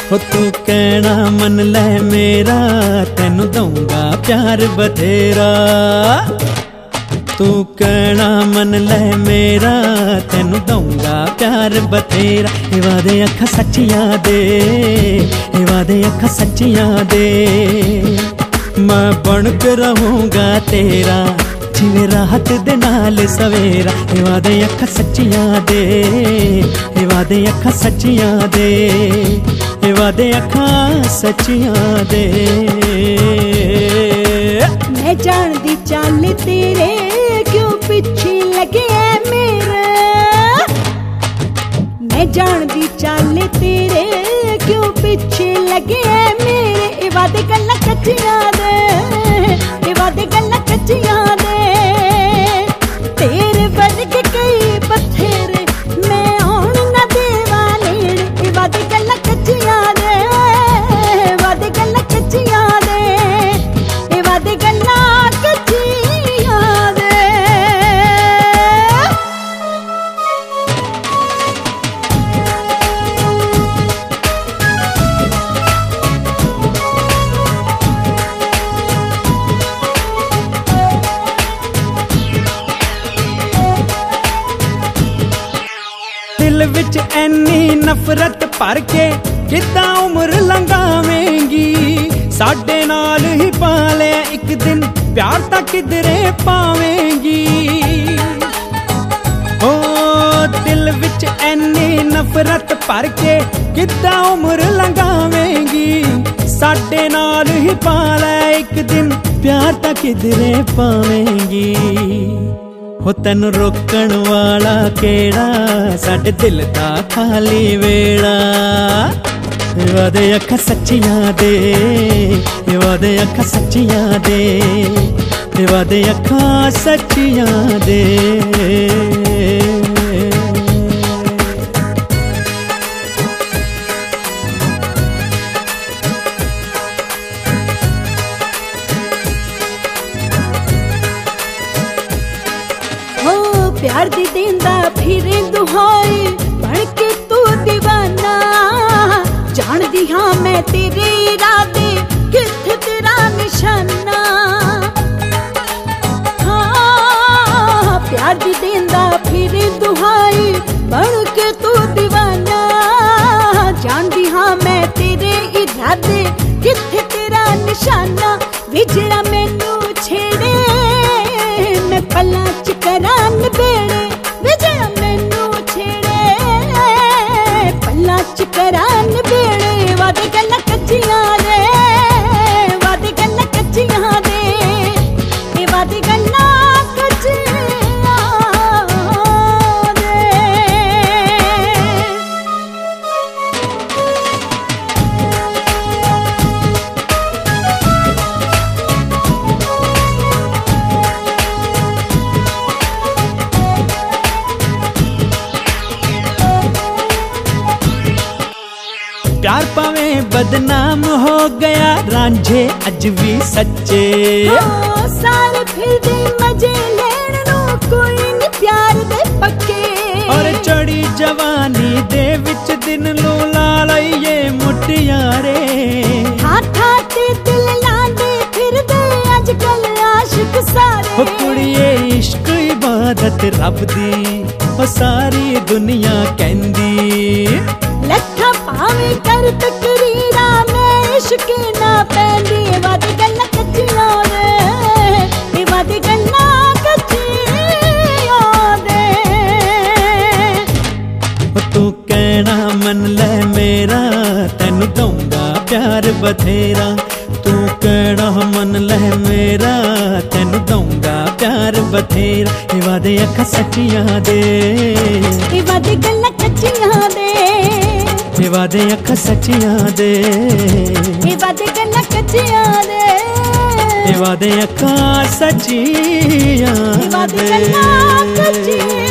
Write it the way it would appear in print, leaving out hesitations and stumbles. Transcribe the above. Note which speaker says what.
Speaker 1: हो तू कहना मन ले मेरा, तेनू दूंगा प्यार बथेरा। तू कहना मन ले मेरा, तेनू दूंगा प्यार बथेरा। ए वादे अखा सच्चियां दे, ए वादे अखा सच्चियां दे। मैं बन के रहूंगा तेरा, जिवें रात दे नाल सवेरा। ए वादे अखा सच्चियां दे, ए वादे अखा सच्चियां दे, ए वादे अखा सच्चियां दे।
Speaker 2: मैं जानदी चाल तेरे, क्यों पिछे लगे है मेरे। मैं जानदी चाल तेरे, क्यों पिछे लगे है मेरे। ए वादे गल्लां कच्चियां दे, ए वादे गल्लां कच्चियां दे। तेरे वर्गे कई बथेरे, मैं आउण ना देवा लेण। ए वादे गल्लां कच्चियां दे, ए वादे गल्लां कच्चियां दे, ए वादे गल्लां कच्चियां दे।
Speaker 1: दिल विच ऐनी नफरत भर के किद्दां उम्र लंघावेंगी। साडे नाल ही पाले एक दिन, प्यार तां किधरे पावेंगी। ओ दिल विच ऐनी नफरत भर के किद्दां उम्र लंघावेंगी। साडे नाल ही पाले एक दिन, प्यार तां किधरे पावेंगी। हो तेन रोकण वाला केड़ा, साडे दिल दा खाली वेड़ा। ए वादे अखा सच्चियां दे, ए वादे अखा सच्चियां दे, ए वादे अखा सच्चियां दे।
Speaker 2: प्यार दी देंदा फिरे दुहाई, बन के तू दीवाना। जानदी हाँ मैं तेरे इरादे, कित्थे तेरा निशाना। हाँ प्यार दी देंदा फिरे दुहाई, बन के तू दीवाना। जानदी हाँ मैं तेरे इरादे, कित्थे तेरा निशाना। विजड़ा मैनू छेड़े, मैं पल्ला च करां बेड़े। विजड़ा मैनू छेड़े, पल्ला च करां बेड़े। वादे गल्लां कच्चियां दे, वादे गल्लां कच्चियां दे, ए वादे गल्लां कच्चियां दे।
Speaker 1: प्यार पावें बदनाम हो गया, रांझे अज भी सच्चे।
Speaker 2: सारे फिरदे मजे लेण नूं, कोई नहीं प्यार दे पक्के।
Speaker 1: और चढ़ी जवानी दे विच दिन लो ला लईए मुटियारे।
Speaker 2: हाथ ते दिल लांदे फिरदे अजकल आशिक सारे।
Speaker 1: हो कुड़िए इश्क इबादत रब दी, ओ सारी दुनिया कहंदी।
Speaker 2: लखा पावे कर तकरीरा, मैं इश्क ना पैंदी। वादे गल्लां कच्चियां दे, ए वादे गल्लां कच्चियां दे।
Speaker 1: तू कहना मन ले मेरा, तेनू दूंगा प्यार बथेरा। तू कहना मन ले मेरा, तेनू दूंगा प्यार बथेरा। ए वादे अखा सच्चियां दे,
Speaker 2: ए वादे गल्लां कच्चियां दे,
Speaker 1: ए वादे अखा सच्चियां दे,
Speaker 2: ए वादे गल्लां कच्चियां दे,
Speaker 1: ए वादे अखा सच्चियां
Speaker 2: ए वादे गल्लां कच्चियां।